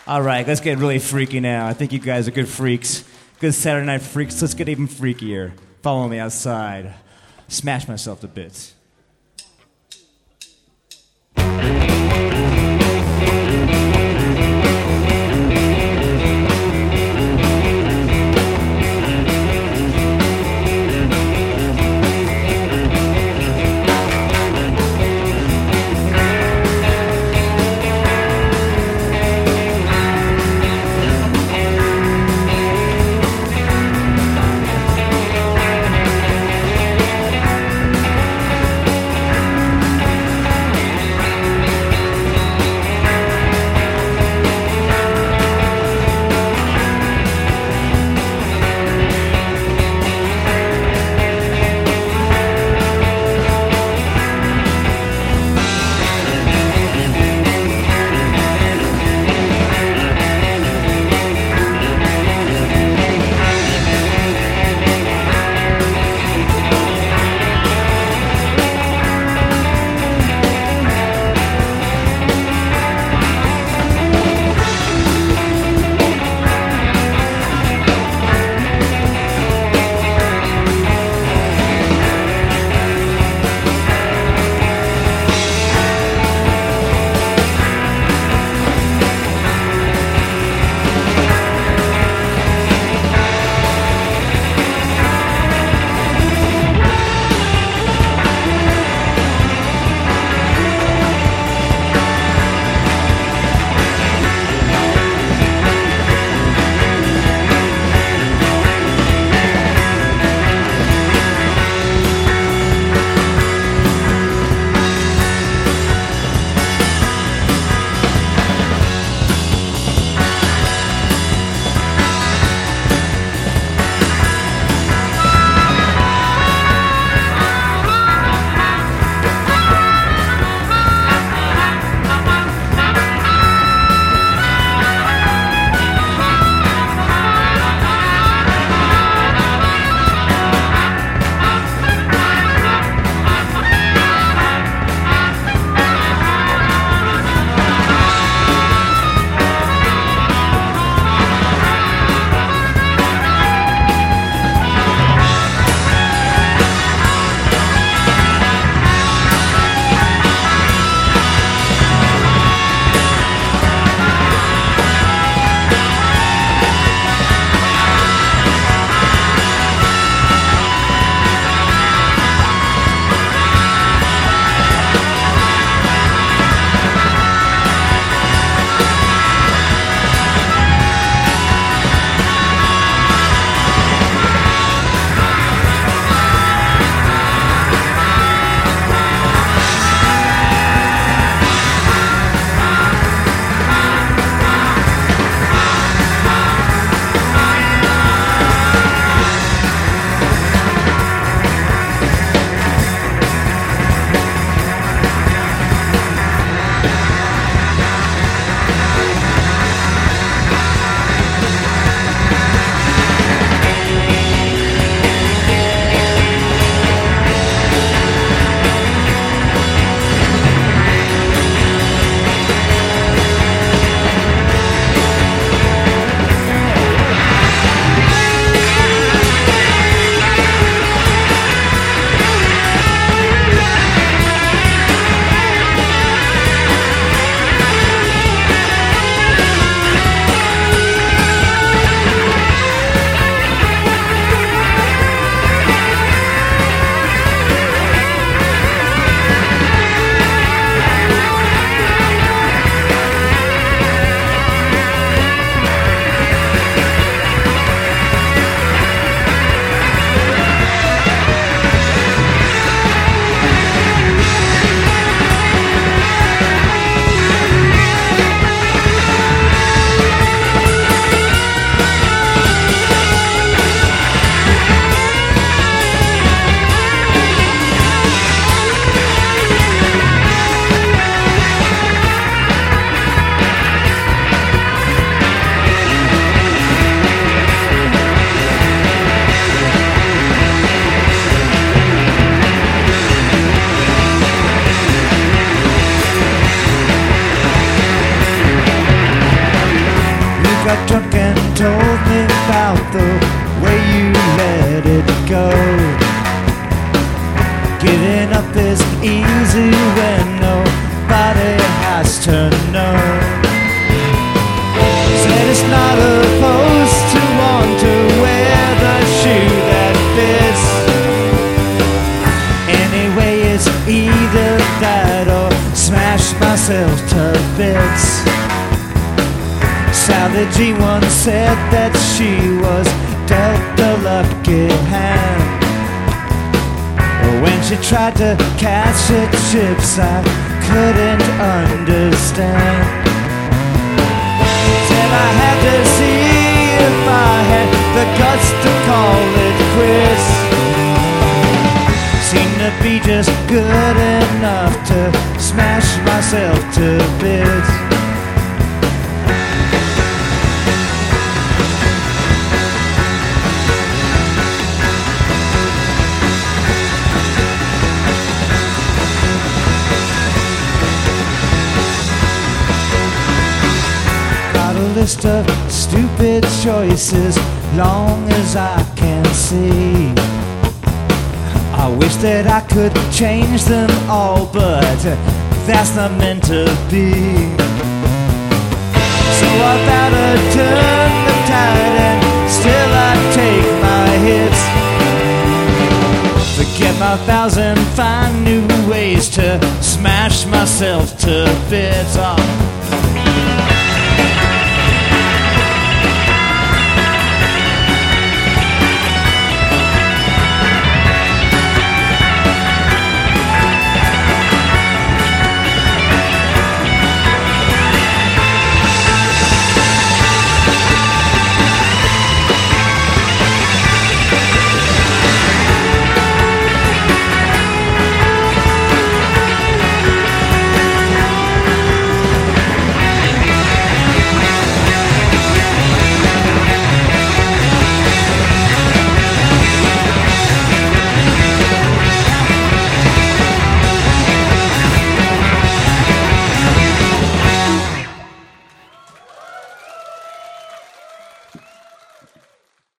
All right, let's get really freaky now. I think you guys are good freaks. Good Saturday night freaks. Let's get even freakier. Follow me outside. Smash myself to bits. got drunk and told me about the way you let it go. Giving up is easy when nobody has to know. Said it's not opposed to want to wear the shoe that fits. Anyway, it's either that or smash myself to bits. Sally G once said that she was dealt the lucky hand. When she tried to catch the chips, I couldn't understand. Said I had to see if I had the guts to call it quits. Seemed to be just good enough to smash myself to bits. List of stupid choices, long as I can see. I wish that I could change them all, but that's not meant to be. So I vow to turn the tide, and still I take my hits. Forget my vows and find new ways to smash myself to bits. Oh.